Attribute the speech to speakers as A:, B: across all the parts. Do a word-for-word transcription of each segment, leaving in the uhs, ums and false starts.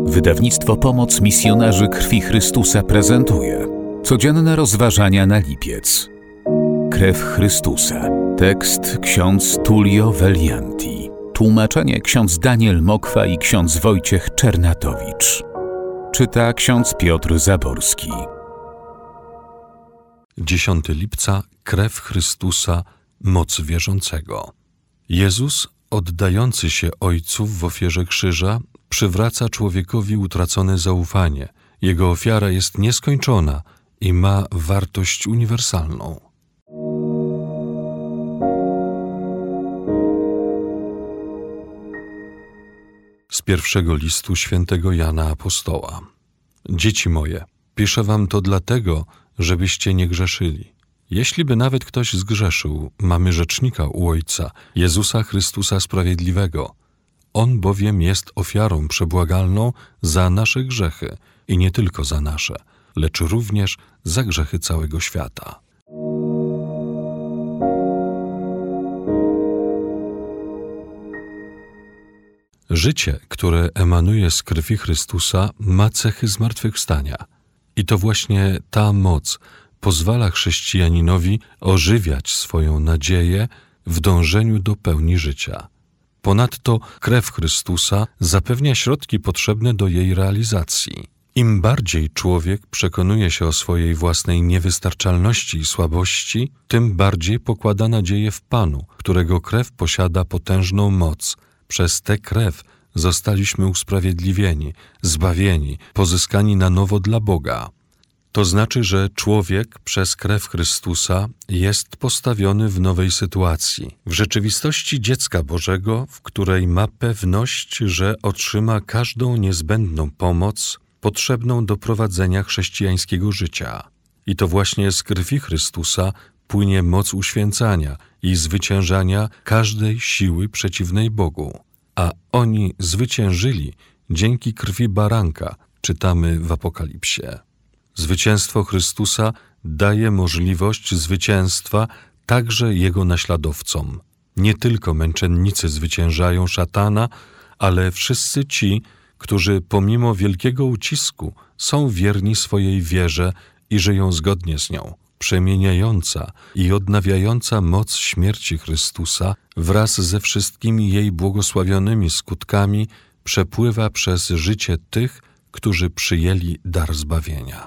A: Wydawnictwo Pomoc Misjonarzy Krwi Chrystusa prezentuje codzienne rozważania na lipiec. Krew Chrystusa. Tekst ksiądz Tullio Velianti. Tłumaczenie ksiądz Daniel Mokwa i ksiądz Wojciech Czernatowicz. Czyta ksiądz Piotr Zaborski.
B: dziesiątego lipca. Krew Chrystusa, moc wierzącego. Jezus, oddający się Ojcu w ofierze krzyża, przywraca człowiekowi utracone zaufanie. Jego ofiara jest nieskończona i ma wartość uniwersalną. Z pierwszego listu świętego Jana Apostoła. Dzieci moje, piszę wam to dlatego, żebyście nie grzeszyli. Jeśli by nawet ktoś zgrzeszył, mamy rzecznika u Ojca, Jezusa Chrystusa Sprawiedliwego. On bowiem jest ofiarą przebłagalną za nasze grzechy i nie tylko za nasze, lecz również za grzechy całego świata. Życie, które emanuje z krwi Chrystusa, ma cechy zmartwychwstania. I to właśnie ta moc pozwala chrześcijaninowi ożywiać swoją nadzieję w dążeniu do pełni życia. Ponadto krew Chrystusa zapewnia środki potrzebne do jej realizacji. Im bardziej człowiek przekonuje się o swojej własnej niewystarczalności i słabości, tym bardziej pokłada nadzieję w Panu, którego krew posiada potężną moc. Przez tę krew zostaliśmy usprawiedliwieni, zbawieni, pozyskani na nowo dla Boga. To znaczy, że człowiek przez krew Chrystusa jest postawiony w nowej sytuacji, w rzeczywistości dziecka Bożego, w której ma pewność, że otrzyma każdą niezbędną pomoc potrzebną do prowadzenia chrześcijańskiego życia. I to właśnie z krwi Chrystusa płynie moc uświęcania i zwyciężania każdej siły przeciwnej Bogu. A oni zwyciężyli dzięki krwi baranka, czytamy w Apokalipsie. Zwycięstwo Chrystusa daje możliwość zwycięstwa także Jego naśladowcom. Nie tylko męczennicy zwyciężają szatana, ale wszyscy ci, którzy pomimo wielkiego ucisku są wierni swojej wierze i żyją zgodnie z nią. Przemieniająca i odnawiająca moc śmierci Chrystusa wraz ze wszystkimi jej błogosławionymi skutkami przepływa przez życie tych, którzy przyjęli dar zbawienia.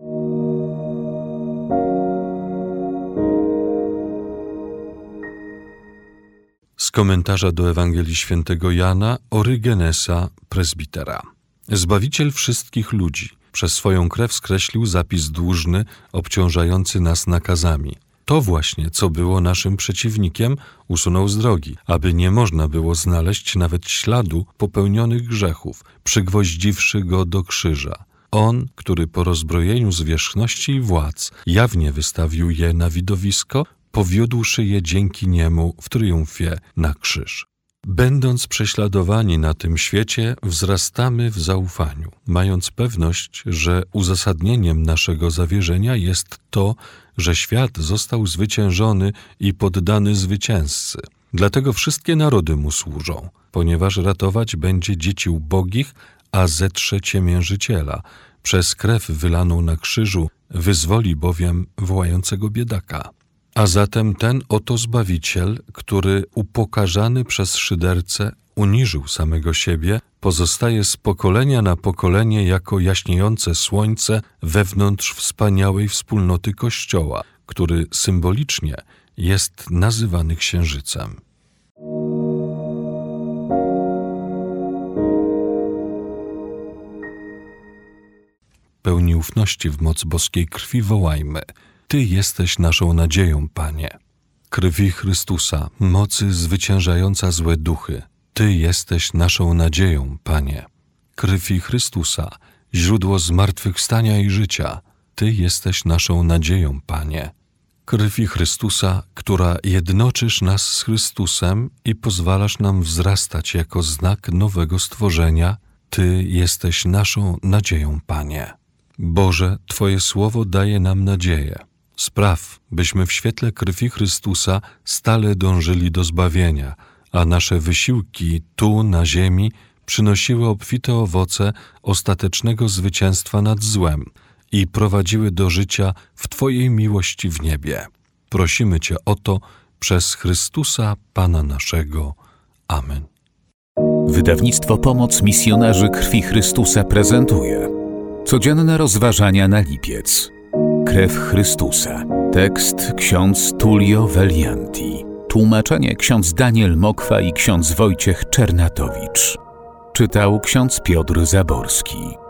B: Z komentarza do Ewangelii świętego Jana Orygenesa, prezbitera. Zbawiciel wszystkich ludzi przez swoją krew skreślił zapis dłużny, obciążający nas nakazami. To właśnie, co było naszym przeciwnikiem, usunął z drogi, aby nie można było znaleźć nawet śladu popełnionych grzechów, przygwoździwszy go do krzyża. On, który po rozbrojeniu zwierzchności i władz jawnie wystawił je na widowisko, powiódłszy je dzięki niemu w triumfie na krzyż. Będąc prześladowani na tym świecie, wzrastamy w zaufaniu, mając pewność, że uzasadnieniem naszego zawierzenia jest to, że świat został zwyciężony i poddany zwycięzcy. Dlatego wszystkie narody mu służą, ponieważ ratować będzie dzieci ubogich, a zetrze ciemiężyciela. Przez krew wylaną na krzyżu wyzwoli bowiem wołającego biedaka. A zatem ten oto Zbawiciel, który upokarzany przez szydercę uniżył samego siebie, pozostaje z pokolenia na pokolenie jako jaśniejące słońce wewnątrz wspaniałej wspólnoty Kościoła, który symbolicznie jest nazywany księżycem. Pełni ufności w moc boskiej krwi wołajmy: Ty jesteś naszą nadzieją, Panie. Krwi Chrystusa, mocy zwyciężająca złe duchy, Ty jesteś naszą nadzieją, Panie. Krwi Chrystusa, źródło zmartwychwstania i życia, Ty jesteś naszą nadzieją, Panie. Krwi Chrystusa, która jednoczysz nas z Chrystusem i pozwalasz nam wzrastać jako znak nowego stworzenia, Ty jesteś naszą nadzieją, Panie. Boże, Twoje słowo daje nam nadzieję. Spraw, byśmy w świetle krwi Chrystusa stale dążyli do zbawienia, a nasze wysiłki tu na ziemi przynosiły obfite owoce ostatecznego zwycięstwa nad złem i prowadziły do życia w Twojej miłości w niebie. Prosimy Cię o to przez Chrystusa Pana naszego. Amen.
A: Wydawnictwo Pomoc Misjonarzy Krwi Chrystusa prezentuje codzienne rozważania na lipiec. Krew Chrystusa. Tekst ksiądz Tullio Velianti. Tłumaczenie ksiądz Daniel Mokwa i ksiądz Wojciech Czernatowicz. Czytał ksiądz Piotr Zaborski.